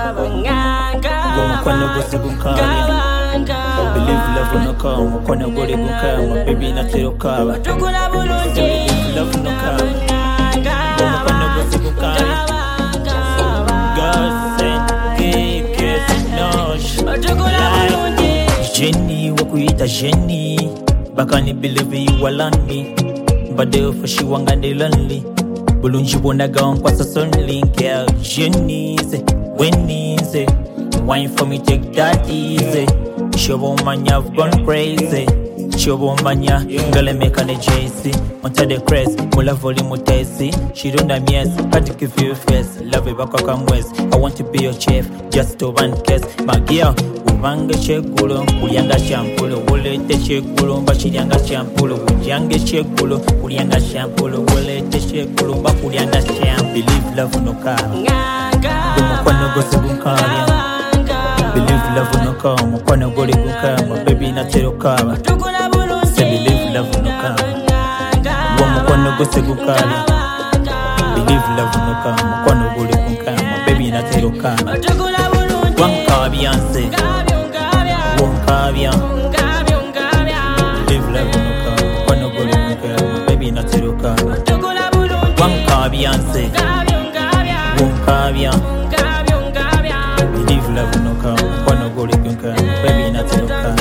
Mukwano gose gunkabya believe love no come mukwano gole gunkama baby natero kaba believe love no come mukwano gose gunkabya God send kiss no Jenny wakuyita Jenny bakani believe you alone but they for she wangande lonely bulunji bonaga onkwasa sonly girl Jenny say Winnie say wine for me take that easy Shobo mania I've gone crazy Shobo mania girl make an JC onto the crest mula volume mutesi she don't have yes can't give you face love it back come west I want to be your chef just to one kiss my girl Ubanga chegulo kulianga champulo wolete chegulo bashirianga champulo ujange chegulo kulianga champulo wolete chegulo bakulianga champ believe love no car mukwano gose gunkabya believe love no come mukwano gole gunkama baby natero kaba say believe love no come mukwano gose gunkabya believe love no come mukwano gole gunkama baby natero kaba wankabyanse wankabya believe love no come mukwano gole gunkama baby natero kaba wankabyanse wankabya believe love no come mukwano gole gunkama baby natero kaba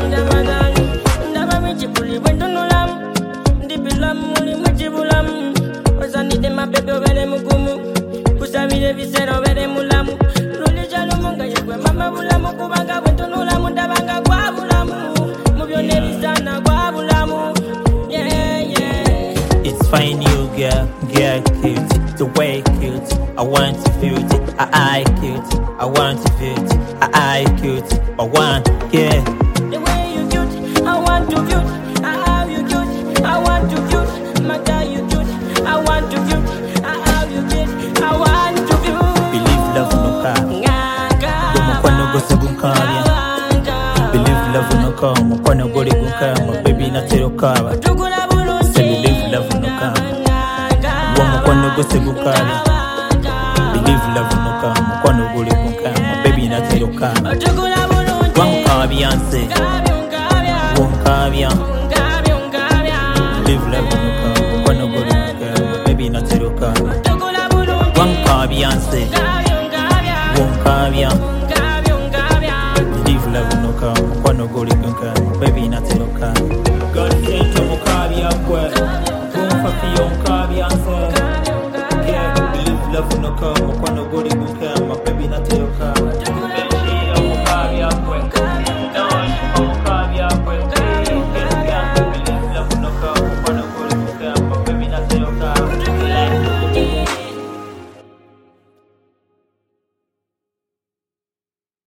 It's fine you girl cute the way cute I want to feel it I cute I want to feel it I cute I want yeah the way you cute I want to cute I have you cute I want to cute my girl you cute I want to cute I have you cute I want to cute believe love no come mukwano gose gunkabya believe love no come mukwano gole gunkama baby natero kaba say believe love no come mukwano gose gunkabya believe love no come mukwano gole gunkama baby natero kaba wankabyanse wankabya believe love no come mukwano gole gunkama baby natero kaba wankabyanse wankabya believe love no come mukwano gole gunkama baby natero kaba God sent to mukabya kwe kumfa fiyo nkabyanse yeah believe love no come mukwano gole